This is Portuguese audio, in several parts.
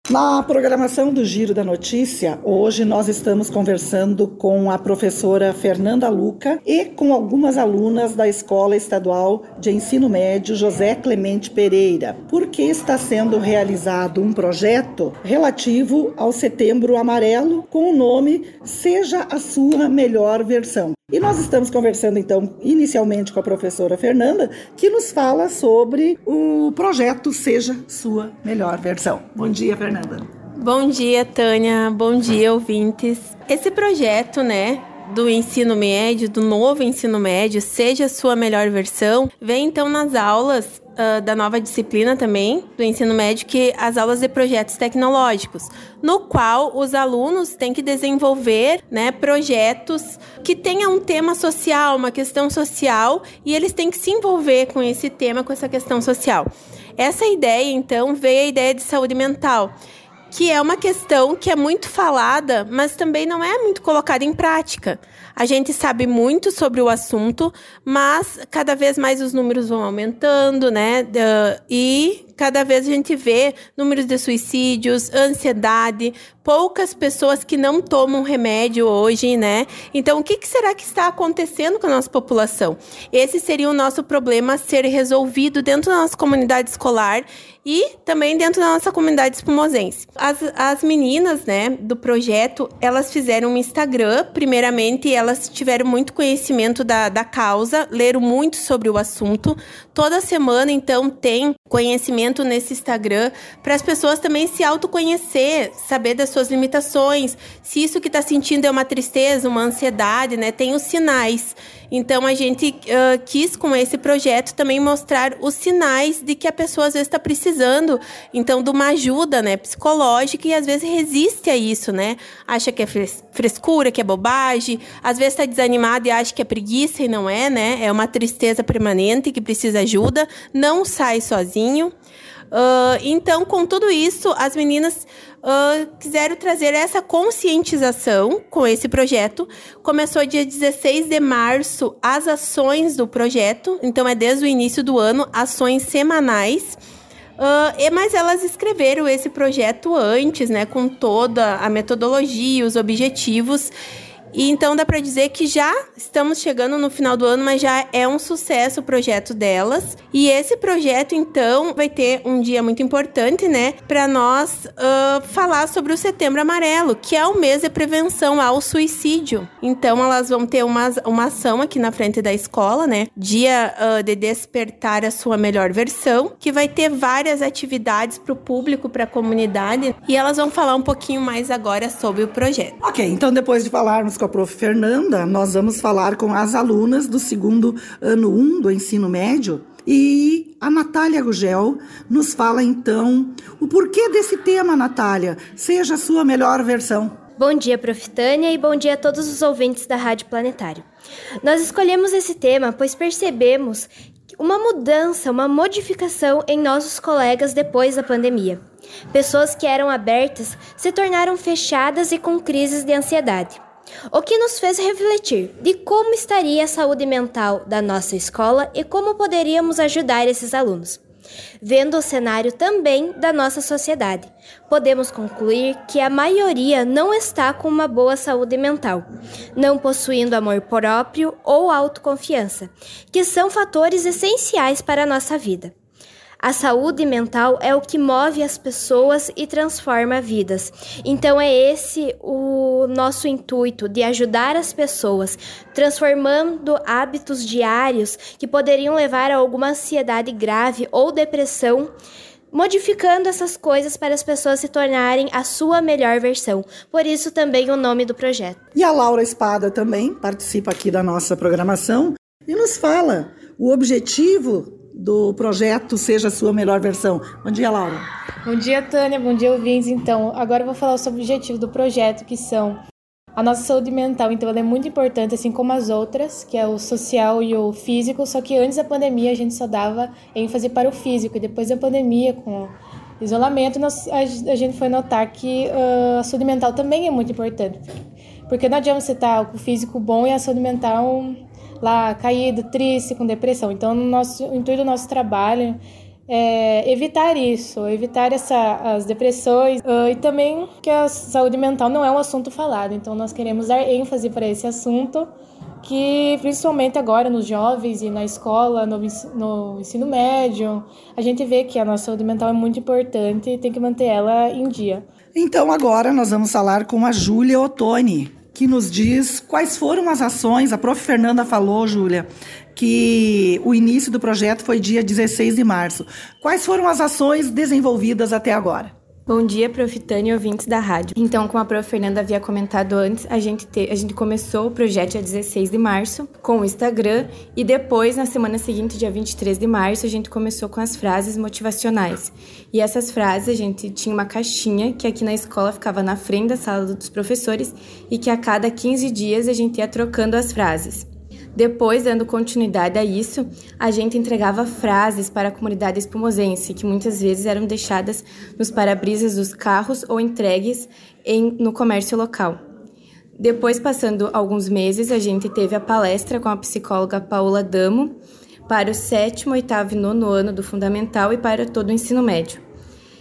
Na programação do Giro da Notícia, hoje nós estamos conversando com a professora Fernanda Luca e com algumas alunas da Escola Estadual de Ensino Médio José Clemente Pereira, porque está sendo realizado um projeto relativo ao Setembro Amarelo com o nome Seja a Sua Melhor Versão. E nós estamos conversando, então, inicialmente com a professora Fernanda, que nos fala sobre o projeto Seja Sua Melhor Versão. Bom dia, Fernanda. Bom dia, Tânia. Bom dia, ouvintes. Esse projeto, do ensino médio, do novo ensino médio, Seja a Sua Melhor Versão, vem, então, nas aulas da nova disciplina também, do ensino médio, que as aulas de projetos tecnológicos, no qual os alunos têm que desenvolver, projetos que tenham um tema social, uma questão social, e eles têm que se envolver com esse tema, com essa questão social. Essa ideia, então, veio a ideia de saúde mental, que é uma questão que é muito falada, mas também não é muito colocada em prática. A gente sabe muito sobre o assunto, mas cada vez mais os números vão aumentando, e cada vez a gente vê números de suicídios, ansiedade, poucas pessoas que não tomam remédio hoje, Então, o que será que está acontecendo com a nossa população? Esse seria o nosso problema a ser resolvido dentro da nossa comunidade escolar e também dentro da nossa comunidade espumosense. As meninas, do projeto, elas fizeram um Instagram, primeiramente, elas tiveram muito conhecimento da causa, leram muito sobre o assunto. Toda semana, então, tem conhecimento nesse Instagram para as pessoas também se autoconhecer, saber das suas limitações, se isso que está sentindo é uma tristeza, uma ansiedade, tem os sinais. Então, a gente quis, com esse projeto, também mostrar os sinais de que a pessoa, às vezes, está precisando, então, de uma ajuda, psicológica, e, às vezes, resiste a isso, Acha que é frescura, que é bobagem, às vezes está desanimada e acha que é preguiça e não é, É uma tristeza permanente que precisa de ajuda, não sai sozinho. Então, com tudo isso, as meninas quiseram trazer essa conscientização com esse projeto. Começou dia 16 de março as ações do projeto, então é desde o início do ano, ações semanais. Mas elas escreveram esse projeto antes, com toda a metodologia, os objetivos. E então dá para dizer que já estamos chegando no final do ano, mas já é um sucesso o projeto delas. E esse projeto, então, vai ter um dia muito importante, para nós falar sobre o Setembro Amarelo, que é o mês de prevenção ao suicídio. Então, elas vão ter uma ação aqui na frente da escola, Dia de despertar a sua melhor versão, que vai ter várias atividades para o público, para a comunidade. E elas vão falar um pouquinho mais agora sobre o projeto. Ok, então depois de falarmos com a prof. Fernanda, nós vamos falar com as alunas do segundo ano 1 do ensino médio, e a Natália Gugel nos fala então o porquê desse tema, Natália, Seja a Sua Melhor Versão. Bom dia, prof. Tânia, e bom dia a todos os ouvintes da Rádio Planetário. Nós escolhemos esse tema pois percebemos uma mudança, uma modificação em nossos colegas depois da pandemia. Pessoas que eram abertas se tornaram fechadas e com crises de ansiedade. O que nos fez refletir de como estaria a saúde mental da nossa escola e como poderíamos ajudar esses alunos. Vendo o cenário também da nossa sociedade, podemos concluir que a maioria não está com uma boa saúde mental, não possuindo amor próprio ou autoconfiança, que são fatores essenciais para a nossa vida. A saúde mental é o que move as pessoas e transforma vidas. Então é esse o nosso intuito, de ajudar as pessoas, transformando hábitos diários que poderiam levar a alguma ansiedade grave ou depressão, modificando essas coisas para as pessoas se tornarem a sua melhor versão. Por isso também o nome do projeto. E a Laura Espada também participa aqui da nossa programação e nos fala o objetivo do projeto Seja a Sua Melhor Versão. Bom dia, Laura. Bom dia, Tânia. Bom dia, ouvintes. Então, agora eu vou falar sobre o objetivo do projeto, que são a nossa saúde mental. Então, ela é muito importante, assim como as outras, que é o social e o físico, só que antes da pandemia a gente só dava ênfase para o físico, e depois da pandemia, com o isolamento, a gente foi notar que a saúde mental também é muito importante, porque não adianta você estar com o físico bom e a saúde mental lá caída, triste, com depressão. Então, o intuito do nosso trabalho evitar isso, evitar as depressões e também que a saúde mental não é um assunto falado. Então nós queremos dar ênfase para esse assunto, que principalmente agora nos jovens e na escola, no ensino médio, a gente vê que a nossa saúde mental é muito importante e tem que manter ela em dia. Então agora nós vamos falar com a Júlia Ottoni, que nos diz quais foram as ações. A prof. Fernanda falou, Júlia, que o início do projeto foi dia 16 de março. Quais foram as ações desenvolvidas até agora? Bom dia, prof. Tânia e ouvintes da rádio. Então, como a prof. Fernanda havia comentado antes, a gente começou o projeto dia 16 de março com o Instagram e depois, na semana seguinte, dia 23 de março, a gente começou com as frases motivacionais. E essas frases, a gente tinha uma caixinha que aqui na escola ficava na frente da sala dos professores e que a cada 15 dias a gente ia trocando as frases. Depois, dando continuidade a isso, a gente entregava frases para a comunidade espumosense, que muitas vezes eram deixadas nos para-brisas dos carros ou entregues no comércio local. Depois, passando alguns meses, a gente teve a palestra com a psicóloga Paola Damo para o 7º, 8º e 9º ano do Fundamental e para todo o ensino médio.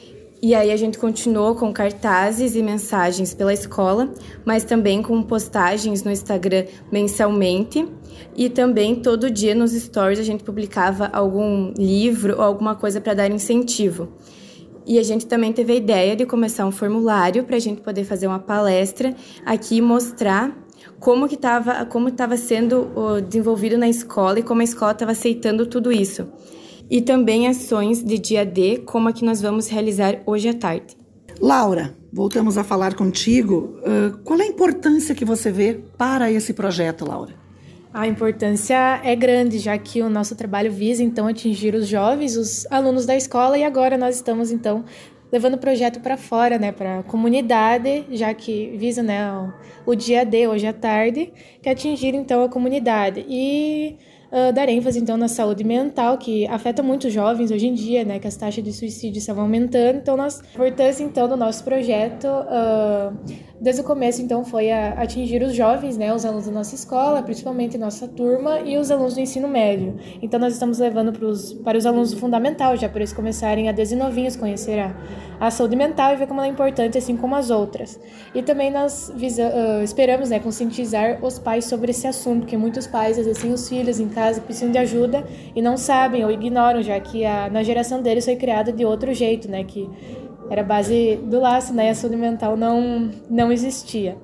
E aí a gente continuou com cartazes e mensagens pela escola, mas também com postagens no Instagram mensalmente e também todo dia nos stories a gente publicava algum livro ou alguma coisa para dar incentivo. E a gente também teve a ideia de começar um formulário para a gente poder fazer uma palestra aqui e mostrar como estava sendo desenvolvido na escola e como a escola estava aceitando tudo isso. E também ações de dia D, como a que nós vamos realizar hoje à tarde. Laura, voltamos a falar contigo. Qual é a importância que você vê para esse projeto, Laura? A importância é grande, já que o nosso trabalho visa, então, atingir os jovens, os alunos da escola, e agora nós estamos, então, levando o projeto para fora, né, para a comunidade, já que visa, né, o dia D, hoje à tarde, que é atingir, então, a comunidade. E dar ênfase, então, na saúde mental, que afeta muito os jovens hoje em dia, né, que as taxas de suicídio estavam aumentando. Então, a importância, então, do nosso projeto, desde o começo, então, foi atingir os jovens, né, os alunos da nossa escola, principalmente nossa turma, e os alunos do ensino médio. Então, nós estamos levando para os alunos do fundamental, já para eles começarem a desde novinhos conhecer a saúde mental e ver como ela é importante, assim como as outras. E também nós esperamos, né, conscientizar os pais sobre esse assunto, porque muitos pais, às vezes, têm os filhos em casa, precisam de ajuda e não sabem ou ignoram, já que na geração deles foi criada de outro jeito, né, que era a base do laço, né, a saúde mental não existia.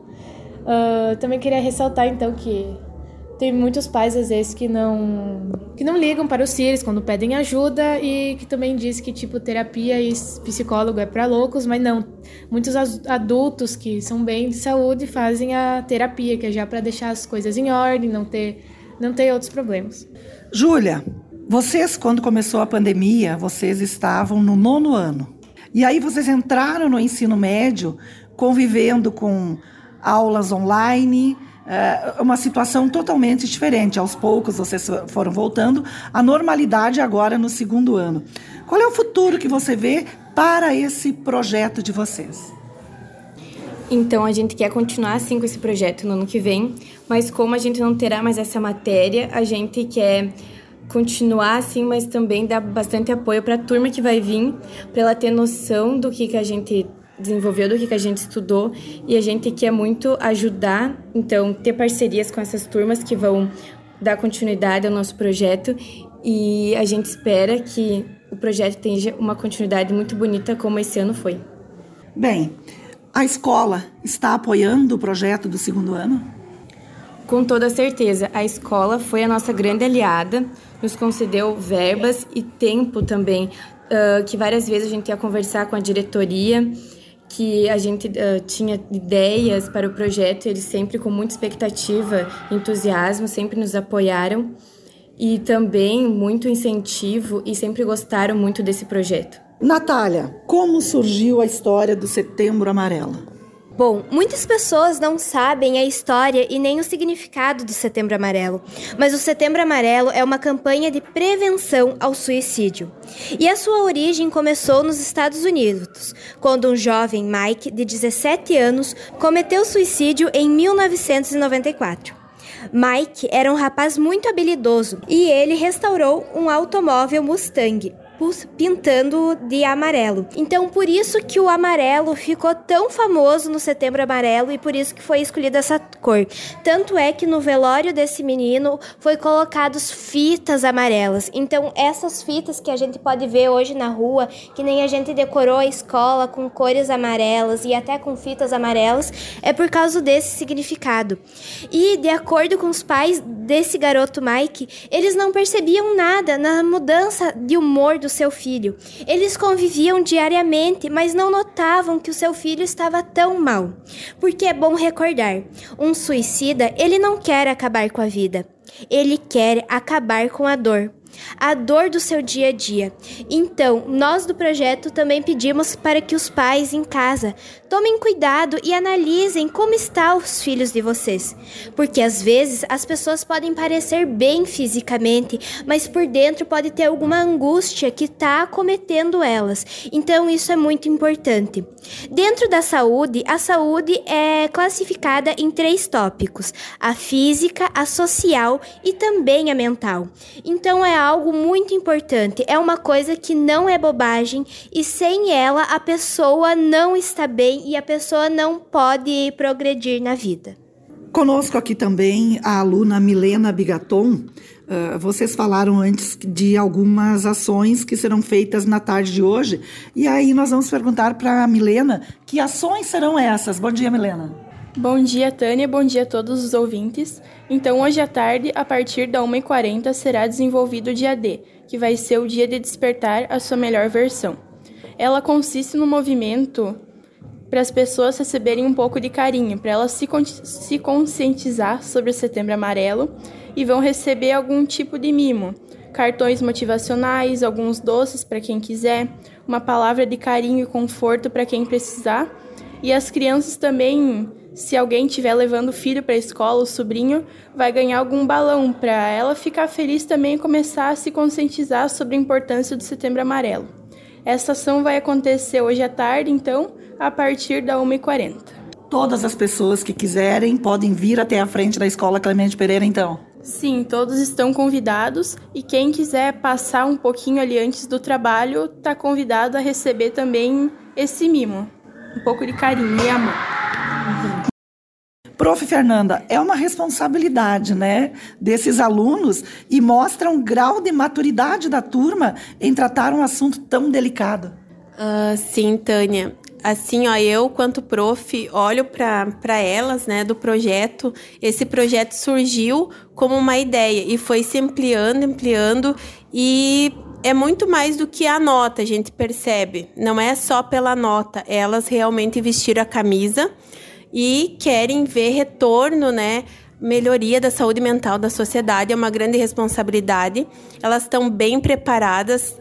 Também queria ressaltar, então, que tem muitos pais, às vezes, que não ligam para os filhos quando pedem ajuda e que também diz que, tipo, terapia e psicólogo é para loucos, mas não. Muitos adultos que são bem de saúde fazem a terapia, que é já para deixar as coisas em ordem, não ter outros problemas. Júlia, vocês, quando começou a pandemia, vocês estavam no 9º ano. E aí vocês entraram no ensino médio, convivendo com aulas online, uma situação totalmente diferente. Aos poucos vocês foram voltando à normalidade agora no 2º ano. Qual é o futuro que você vê para esse projeto de vocês? Então, a gente quer continuar assim com esse projeto no ano que vem, mas como a gente não terá mais essa matéria, a gente quer continuar assim, mas também dar bastante apoio para a turma que vai vir, para ela ter noção do que a gente desenvolveu, do que a gente estudou, e a gente quer muito ajudar, então, ter parcerias com essas turmas que vão dar continuidade ao nosso projeto, e a gente espera que o projeto tenha uma continuidade muito bonita como esse ano foi. Bem, a escola está apoiando o projeto do 2º ano? Com toda certeza. A escola foi a nossa grande aliada, nos concedeu verbas e tempo também, que várias vezes a gente ia conversar com a diretoria, que a gente tinha ideias para o projeto, eles sempre com muita expectativa, entusiasmo, sempre nos apoiaram e também muito incentivo e sempre gostaram muito desse projeto. Natália, como surgiu a história do Setembro Amarelo? Bom, muitas pessoas não sabem a história e nem o significado do Setembro Amarelo, mas o Setembro Amarelo é uma campanha de prevenção ao suicídio. E a sua origem começou nos Estados Unidos, quando um jovem, Mike, de 17 anos, cometeu suicídio em 1994. Mike era um rapaz muito habilidoso e ele restaurou um automóvel Mustang. pintando de amarelo. Então, por isso que o amarelo ficou tão famoso no Setembro Amarelo e por isso que foi escolhida essa cor. Tanto é que no velório desse menino foi colocados fitas amarelas. Então, essas fitas que a gente pode ver hoje na rua, que nem a gente decorou a escola com cores amarelas e até com fitas amarelas, é por causa desse significado. E, de acordo com os pais desse garoto Mike, eles não percebiam nada na mudança de humor do seu filho. Eles conviviam diariamente, mas não notavam que o seu filho estava tão mal. Porque é bom recordar, um suicida, ele não quer acabar com a vida. Ele quer acabar com a dor do seu dia a dia. Então, nós do projeto também pedimos para que os pais em casa tomem cuidado e analisem como estão os filhos de vocês. Porque às vezes as pessoas podem parecer bem fisicamente, mas por dentro pode ter alguma angústia que está acometendo elas. Então, isso é muito importante. Dentro da saúde, a saúde é classificada em 3 tópicos: a física, a social e também a mental. Então, é algo muito importante, é uma coisa que não é bobagem e sem ela a pessoa não está bem e a pessoa não pode progredir na vida. Conosco aqui também a aluna Milena Bigaton. Vocês falaram antes de algumas ações que serão feitas na tarde de hoje e aí nós vamos perguntar para a Milena que ações serão essas. Bom dia, Milena. Bom dia, Tânia. Bom dia a todos os ouvintes. Então, hoje à tarde, a partir da 1h40, será desenvolvido o dia D, que vai ser o dia de despertar a sua melhor versão. Ela consiste no movimento para as pessoas receberem um pouco de carinho, para elas se conscientizar sobre o Setembro Amarelo e vão receber algum tipo de mimo. Cartões motivacionais, alguns doces para quem quiser, uma palavra de carinho e conforto para quem precisar. E as crianças também, se alguém estiver levando o filho para a escola, o sobrinho, vai ganhar algum balão para ela ficar feliz também e começar a se conscientizar sobre a importância do Setembro Amarelo. Essa ação vai acontecer hoje à tarde, então, a partir da 1h40. Todas as pessoas que quiserem podem vir até a frente da Escola Clemente Pereira, então? Sim, todos estão convidados e quem quiser passar um pouquinho ali antes do trabalho está convidado a receber também esse mimo. Um pouco de carinho e amor. Prof. Fernanda, é uma responsabilidade, né, desses alunos e mostra um grau de maturidade da turma em tratar um assunto tão delicado. Sim, Tânia. Assim, eu, quanto prof, olho para elas, né, do projeto. Esse projeto surgiu como uma ideia e foi se ampliando e é muito mais do que a nota, a gente percebe. Não é só pela nota, elas realmente vestiram a camisa e querem ver retorno, né, melhoria da saúde mental da sociedade. É uma grande responsabilidade. Elas estão bem preparadas,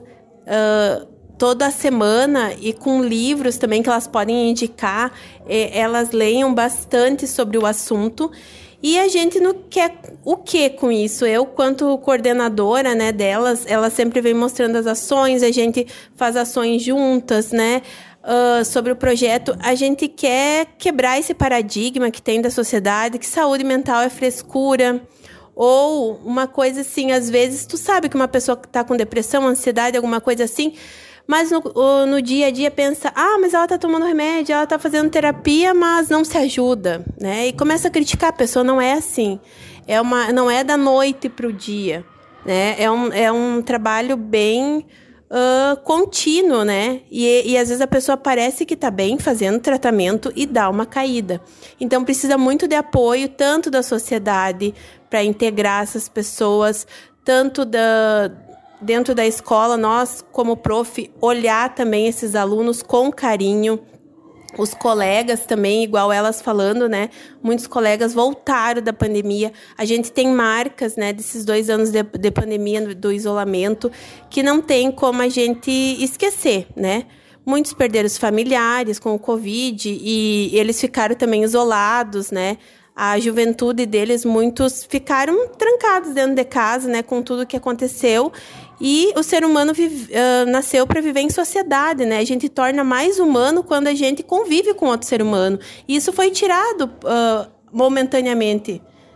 toda semana e com livros também que elas podem indicar, elas leiam bastante sobre o assunto e a gente não quer o que com isso? Eu, quanto coordenadora, né, delas, ela sempre vem mostrando as ações, a gente faz ações juntas, né, sobre o projeto. A gente quer quebrar esse paradigma que tem da sociedade, que saúde mental é frescura, ou uma coisa assim, às vezes tu sabe que uma pessoa que está com depressão, ansiedade, alguma coisa assim, mas no dia a dia pensa, mas ela está tomando remédio, ela está fazendo terapia, mas não se ajuda, né? E começa a criticar a pessoa. Não é assim. Não é da noite para o dia, né? É um trabalho bem contínuo, né? E às vezes a pessoa parece que está bem fazendo tratamento e dá uma caída. Então precisa muito de apoio, tanto da sociedade, para integrar essas pessoas, tanto dentro da escola, nós, como prof, olhar também esses alunos com carinho. Os colegas também, igual elas falando, né? Muitos colegas voltaram da pandemia. A gente tem marcas, né, desses 2 anos de pandemia, do isolamento, que não tem como a gente esquecer, né? Muitos perderam os familiares com o Covid e eles ficaram também isolados, né? A juventude deles, muitos ficaram trancados dentro de casa, né, com tudo que aconteceu. E o ser humano nasceu para viver em sociedade, né? A gente torna mais humano quando a gente convive com outro ser humano. E isso foi tirado momentaneamente,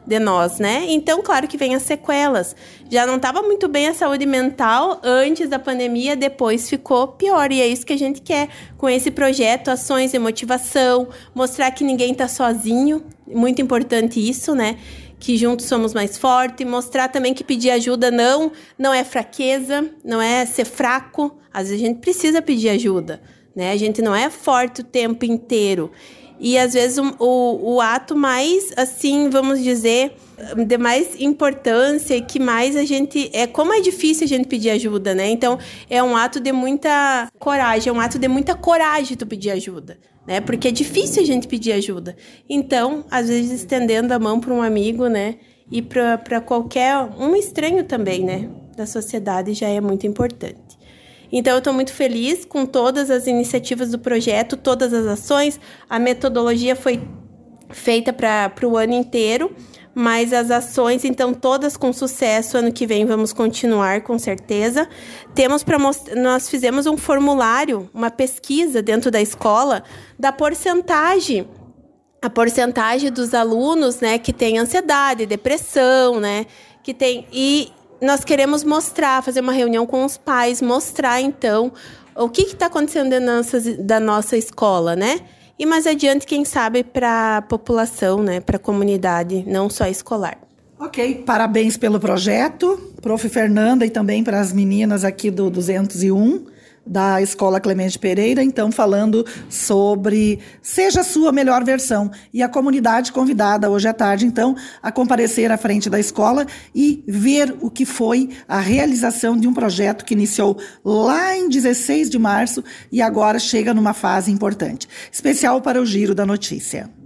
de nós, né? Então, claro que vem as sequelas. Já não estava muito bem a saúde mental antes da pandemia, depois ficou pior. E é isso que a gente quer com esse projeto, ações de motivação, mostrar que ninguém está sozinho. Muito importante isso, né? Que juntos somos mais fortes. Mostrar também que pedir ajuda não é fraqueza, não é ser fraco. Às vezes a gente precisa pedir ajuda, né? A gente não é forte o tempo inteiro. E, às vezes, o ato mais, assim, vamos dizer, de mais importância e que mais a gente... como é difícil a gente pedir ajuda, né? Então, é um ato de muita coragem, tu pedir ajuda, né? Porque é difícil a gente pedir ajuda. Então, às vezes, estendendo a mão para um amigo, né? E para um estranho também, né? Da sociedade já é muito importante. Então, eu estou muito feliz com todas as iniciativas do projeto, todas as ações. A metodologia foi feita para o ano inteiro, mas as ações, então, todas com sucesso. Ano que vem vamos continuar, com certeza. Nós fizemos um formulário, uma pesquisa dentro da escola, da porcentagem. A porcentagem dos alunos, né, que tem ansiedade, depressão, né, que tem... Nós queremos fazer uma reunião com os pais, mostrar, então, o que está acontecendo da nossa escola, né? E mais adiante, quem sabe, para a população, né? Para a comunidade, não só escolar. Ok, parabéns pelo projeto, Prof. Fernanda, e também para as meninas aqui do 201, da Escola Clemente Pereira, então falando sobre Seja a Sua Melhor Versão, e a comunidade convidada hoje à tarde, então, a comparecer à frente da escola e ver o que foi a realização de um projeto que iniciou lá em 16 de março e agora chega numa fase importante, especial para o Giro da Notícia.